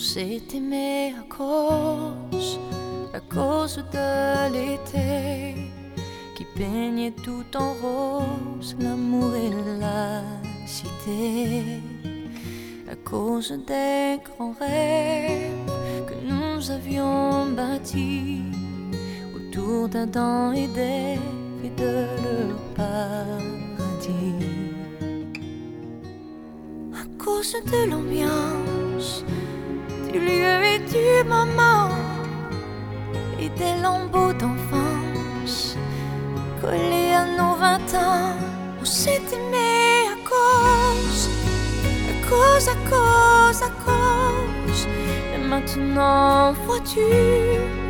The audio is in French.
s'est aimé à cause de l'été qui peignait tout en rose l'amour et la cité, à cause des grands rêves que nous avions bâtis autour d'Adam et d'Ève et de leur paradis, à cause de l'ambiance du lieu et du moment et des lambeaux d'enfance collés à nos 20 ans. On s'est aimé à cause. Et maintenant vois-tu